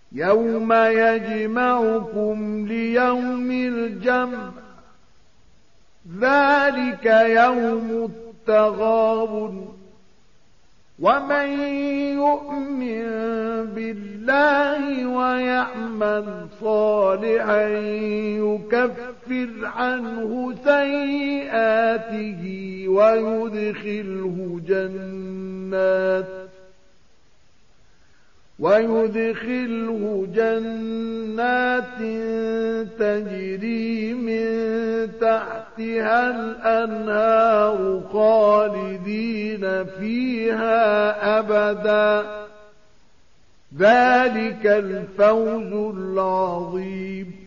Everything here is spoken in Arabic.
يوم يجمعكم ليوم الجمع ذلك يوم التغابن ومن يؤمن بالله ويعمل صالحا يكفر عنه سيئاته ويدخله جنات تجري من تحتها الأنهار خالدين فيها أبدا ذلك الفوز العظيم